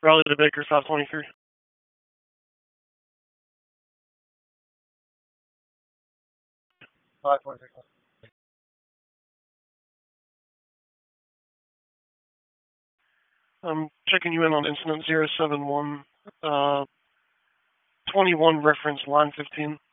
Raleigh to Baker, South 23. I'm checking you in on incident 071, 21 reference line 15.